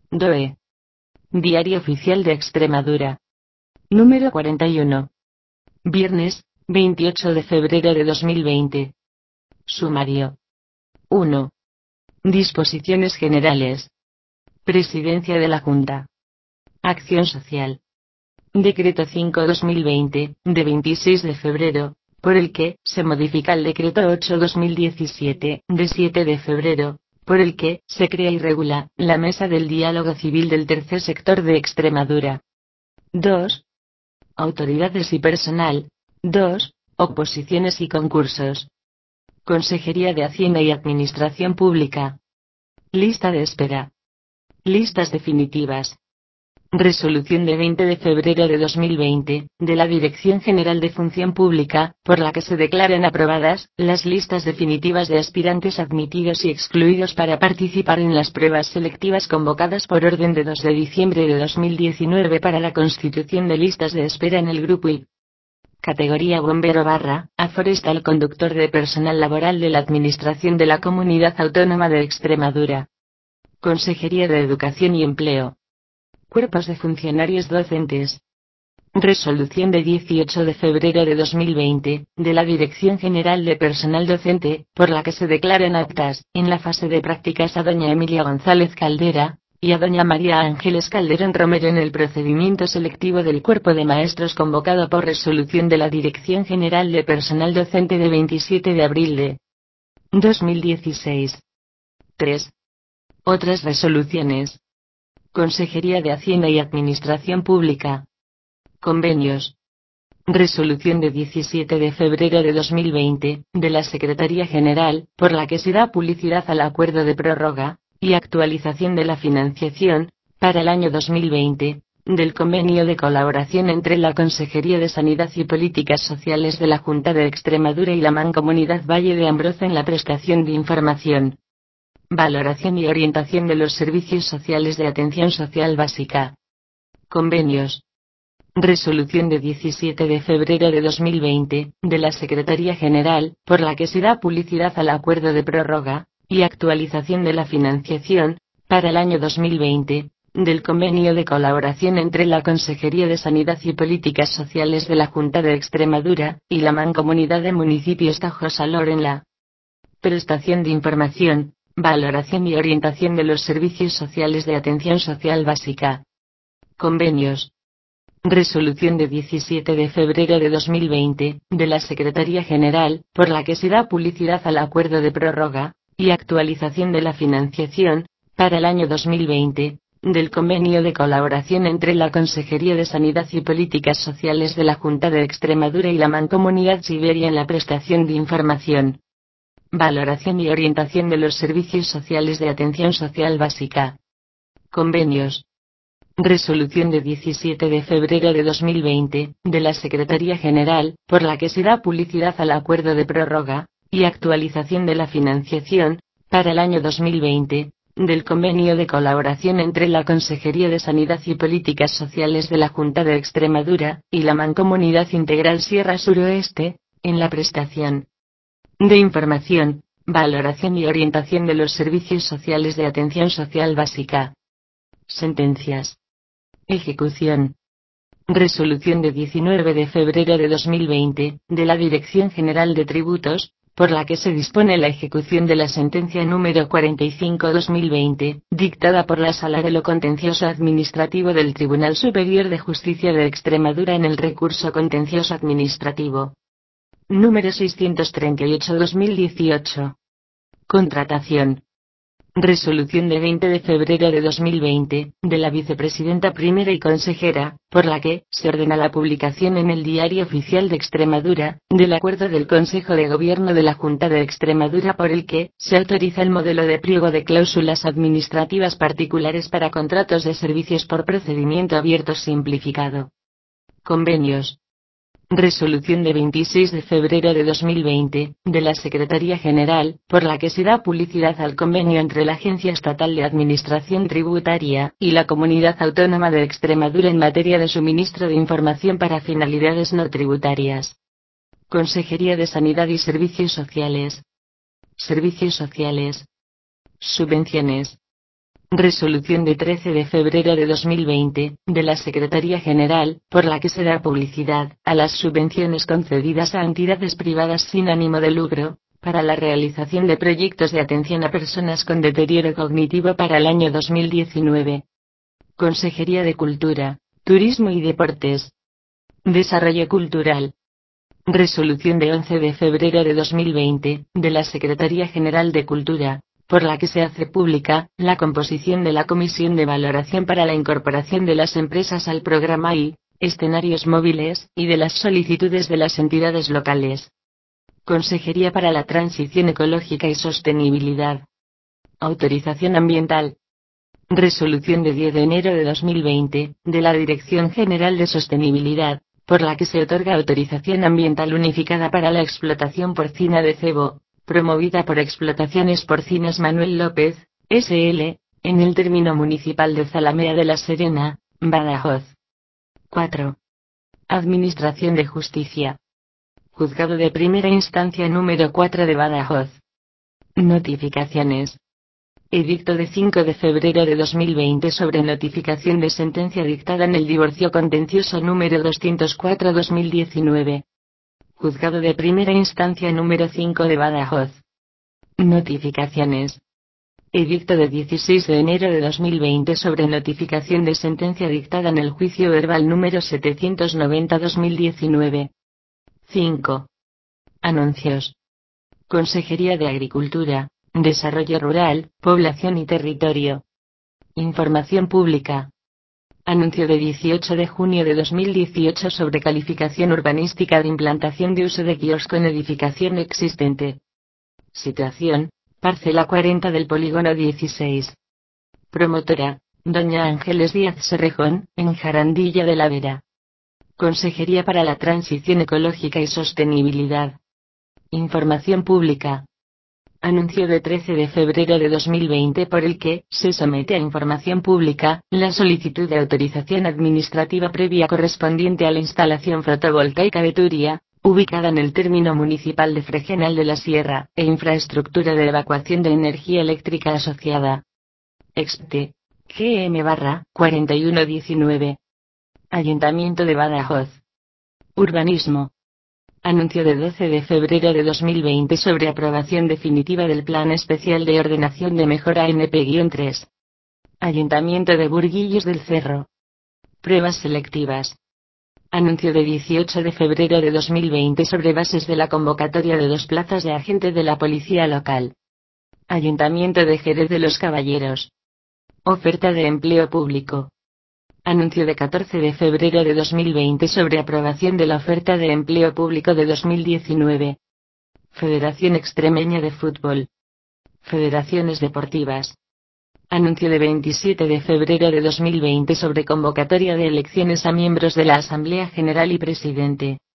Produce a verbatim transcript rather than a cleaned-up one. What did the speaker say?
D O E. Diario Oficial de Extremadura. Número cuarenta y uno. Viernes, veintiocho de febrero de dos mil veinte. Sumario. uno. Disposiciones generales. Presidencia de la Junta. Acción social. Decreto cinco barra dos mil veinte, de veintiséis de febrero, por el que se modifica el Decreto ocho barra dos mil diecisiete, de siete de febrero, por el que se crea y regula la Mesa del Diálogo Civil del Tercer Sector de Extremadura. dos. Autoridades y personal. dos. Oposiciones y concursos. Consejería de Hacienda y Administración Pública. Lista de espera. Listas definitivas. Resolución de veinte de febrero de dos mil veinte, de la Dirección General de Función Pública, por la que se declaran aprobadas las listas definitivas de aspirantes admitidos y excluidos para participar en las pruebas selectivas convocadas por orden de dos de diciembre de dos mil diecinueve para la constitución de listas de espera en el Grupo I. Categoría bombero barra, a forestal conductor de personal laboral de la Administración de la Comunidad Autónoma de Extremadura. Consejería de Educación y Empleo. Cuerpos de funcionarios docentes. Resolución de dieciocho de febrero de dos mil veinte, de la Dirección General de Personal Docente, por la que se declaran aptas, en la fase de prácticas a doña Emilia González Caldera, y a doña María Ángeles Calderón Romero en el procedimiento selectivo del Cuerpo de Maestros convocado por resolución de la Dirección General de Personal Docente de veintisiete de abril de dos mil dieciséis. tres. Otras resoluciones. Consejería de Hacienda y Administración Pública. Convenios. Resolución de diecisiete de febrero de dos mil veinte, de la Secretaría General, por la que se da publicidad al acuerdo de prórroga y actualización de la financiación, para el año dos mil veinte, del convenio de colaboración entre la Consejería de Sanidad y Políticas Sociales de la Junta de Extremadura y la Mancomunidad Valle de Ambroza en la prestación de información, valoración y orientación de los servicios sociales de atención social básica. Convenios. Resolución de diecisiete de febrero de dos mil veinte, de la Secretaría General, por la que se da publicidad al acuerdo de prórroga y actualización de la financiación, para el año dos mil veinte, del convenio de colaboración entre la Consejería de Sanidad y Políticas Sociales de la Junta de Extremadura y la Mancomunidad de Municipios Tajo-Salor en la prestación de información, valoración y orientación de los servicios sociales de atención social básica. Convenios. Resolución de diecisiete de febrero de dos mil veinte, de la Secretaría General, por la que se da publicidad al acuerdo de prórroga y actualización de la financiación, para el año dos mil veinte, del convenio de colaboración entre la Consejería de Sanidad y Políticas Sociales de la Junta de Extremadura y la Mancomunidad Siberia en la prestación de información, valoración y orientación de los servicios sociales de atención social básica. Convenios. Resolución de diecisiete de febrero de dos mil veinte, de la Secretaría General, por la que se da publicidad al acuerdo de prórroga y actualización de la financiación, para el año dos mil veinte, del convenio de colaboración entre la Consejería de Sanidad y Políticas Sociales de la Junta de Extremadura y la Mancomunidad Integral Sierra Suroeste, en la prestación de información, valoración y orientación de los servicios sociales de atención social básica. Sentencias. Ejecución. Resolución de diecinueve de febrero de dos mil veinte, de la Dirección General de Tributos, por la que se dispone la ejecución de la sentencia número cuarenta y cinco barra dos mil veinte, dictada por la Sala de lo Contencioso Administrativo del Tribunal Superior de Justicia de Extremadura en el recurso contencioso administrativo número seiscientos treinta y ocho barra dos mil dieciocho. Contratación. Resolución de veinte de febrero de dos mil veinte, de la Vicepresidenta Primera y Consejera, por la que se ordena la publicación en el Diario Oficial de Extremadura, del acuerdo del Consejo de Gobierno de la Junta de Extremadura por el que se autoriza el modelo de pliego de cláusulas administrativas particulares para contratos de servicios por procedimiento abierto simplificado. Convenios. Resolución de veintiséis de febrero de dos mil veinte, de la Secretaría General, por la que se da publicidad al convenio entre la Agencia Estatal de Administración Tributaria y la Comunidad Autónoma de Extremadura en materia de suministro de información para finalidades no tributarias. Consejería de Sanidad y Servicios Sociales. Servicios Sociales. Subvenciones. Resolución de trece de febrero de dos mil veinte, de la Secretaría General, por la que se da publicidad a las subvenciones concedidas a entidades privadas sin ánimo de lucro, para la realización de proyectos de atención a personas con deterioro cognitivo para el año dos mil diecinueve. Consejería de Cultura, Turismo y Deportes. Desarrollo Cultural. Resolución de once de febrero de dos mil veinte, de la Secretaría General de Cultura, por la que se hace pública la composición de la Comisión de Valoración para la incorporación de las empresas al programa I, escenarios móviles, y de las solicitudes de las entidades locales. Consejería para la Transición Ecológica y Sostenibilidad. Autorización ambiental. Resolución de diez de enero de dos mil veinte, de la Dirección General de Sostenibilidad, por la que se otorga autorización ambiental unificada para la explotación porcina de cebo, promovida por Explotaciones Porcinas Manuel López, S L, en el término municipal de Zalamea de la Serena, Badajoz. cuatro. Administración de Justicia. Juzgado de Primera Instancia número cuatro de Badajoz. Notificaciones. Edicto de cinco de febrero de dos mil veinte sobre notificación de sentencia dictada en el divorcio contencioso número doscientos cuatro barra dos mil diecinueve. Juzgado de Primera Instancia número cinco de Badajoz. Notificaciones. Edicto de dieciséis de enero de dos mil veinte sobre notificación de sentencia dictada en el juicio verbal número setecientos noventa barra dos mil diecinueve. cinco. Anuncios. Consejería de Agricultura, Desarrollo Rural, Población y Territorio. Información pública. Anuncio de dieciocho de junio de dos mil dieciocho sobre calificación urbanística de implantación de uso de quiosco en edificación existente. Situación: parcela cuarenta del polígono dieciséis. Promotora: Doña Ángeles Díaz Serrejón, en Jarandilla de la Vera. Consejería para la Transición Ecológica y Sostenibilidad. Información pública. Anuncio de trece de febrero de dos mil veinte por el que se somete a información pública la solicitud de autorización administrativa previa correspondiente a la instalación fotovoltaica de Turia, ubicada en el término municipal de Fregenal de la Sierra, e infraestructura de evacuación de energía eléctrica asociada. Expte G M barra cuarenta y uno diecinueve. Ayuntamiento de Badajoz. Urbanismo. Anuncio de doce de febrero de dos mil veinte sobre aprobación definitiva del Plan Especial de Ordenación de Mejora N P tres. Ayuntamiento de Burguillos del Cerro. Pruebas selectivas. Anuncio de dieciocho de febrero de dos mil veinte sobre bases de la convocatoria de dos plazas de agente de la Policía Local. Ayuntamiento de Jerez de los Caballeros. Oferta de empleo público. Anuncio de catorce de febrero de dos mil veinte sobre aprobación de la oferta de empleo público de dos mil diecinueve. Federación Extremeña de Fútbol. Federaciones deportivas. Anuncio de veintisiete de febrero de dos mil veinte sobre convocatoria de elecciones a miembros de la Asamblea General y Presidente.